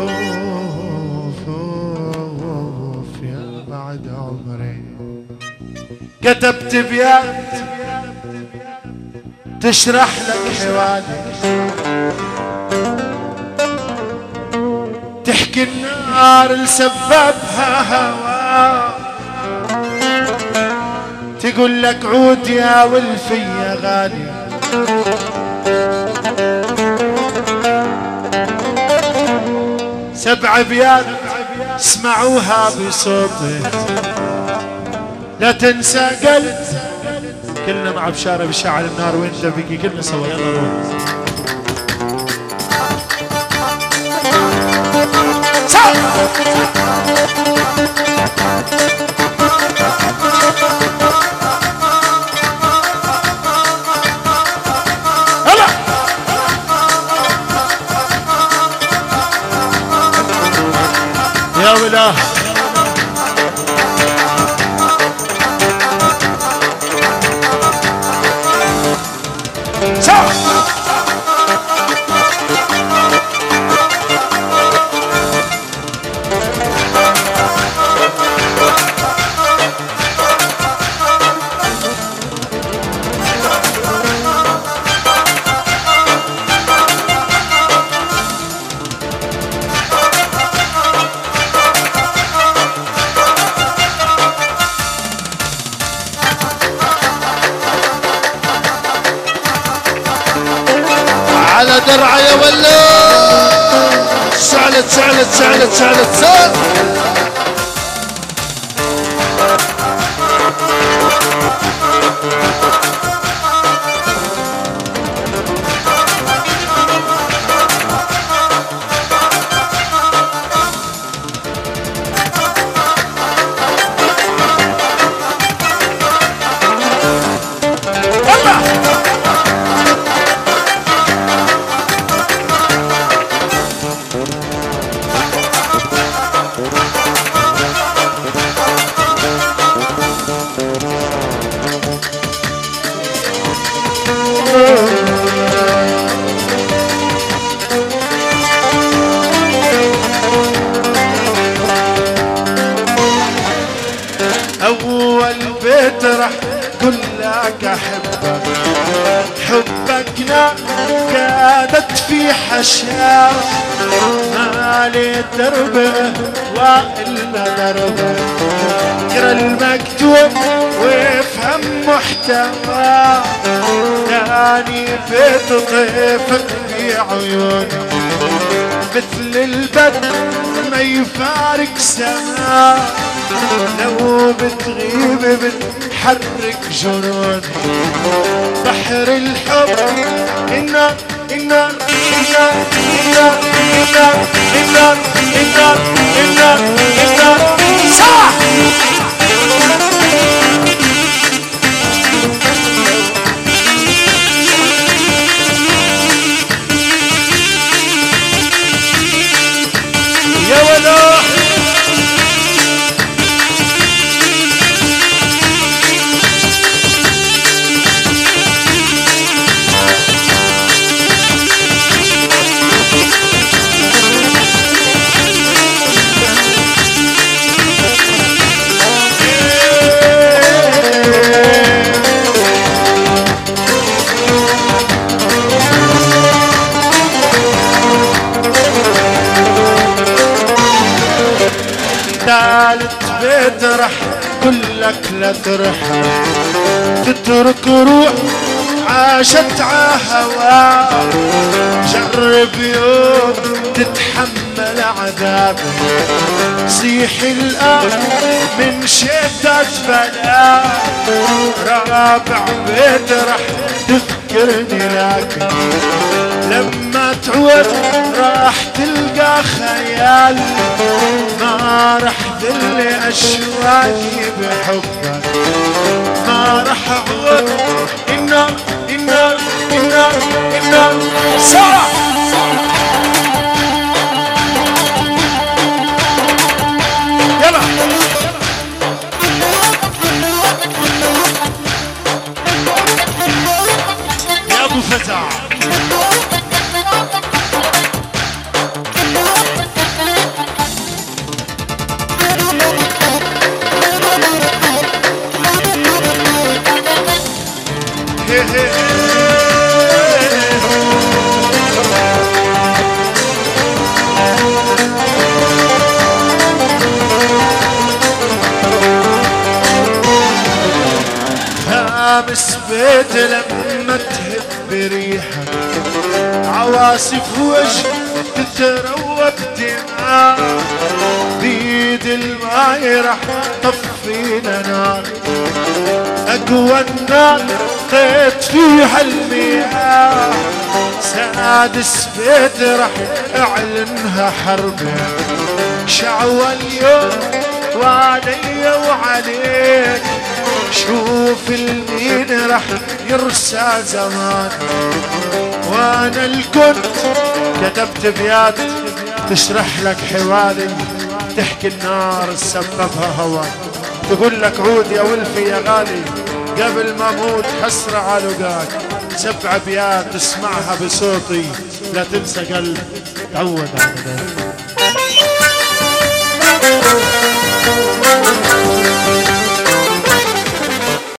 يا بعد عمري كتبت بيات تشرح لك حوادث، تحكي النار لسببها هوا، تقول لك عود يا ولفي يا غالي. سبع ابيات اسمعوها بصوتي، لا تنسى قلب. كلنا مع بشارة بشاعر النار وين دبقي، كلنا سوا يلا نروح. يا ولا على درعة يا ولا سعلت سعلت سعلت سعلت سعلت. أول بيت رح قل لك أحبك، حبك نار كادت في حشاش، مالي دربه وإلا دربه، اقرا المكتوب وافهم محتواه، تاني بيت طيفك في عيوني، مثل البدر ما يفارق سماه، لو بتغيب بتحرك جنوني، بحر الحب النار النار النار النار النار النار النار النار النار صح. يا ولا ثالث بيت رح كلك لا ترحل، تترك روح عاشت عهوا، جرب يوم تتحمل عذاب، صيح الآن من شدة بلاء، رابع بيت رح تذكرني لكن لما تعود راح تلقى خيال، ما راح ذل أشواقي بحبك، ما راح أعود النار النار النار النار صح. يلا يا أبو فتح حبيت لما تهب بريحك عواصف وجه تتروق دماء بيد الماي راح طفينا نار اقوى النار طيت فيها المياه سادس بيت راح اعلنها حرب شعوى اليوم وعلي وعليك شوف المين راح يرسى زمان وانا الكنت كتبت بيات تشرح لك حوالي تحكي النار سببها هوى تقول لك عود يا ولفي يا غالي قبل ما اموت حسرة على لقاك 7 أبيات تسمعها بصوتي لا تنسى قلب تعود على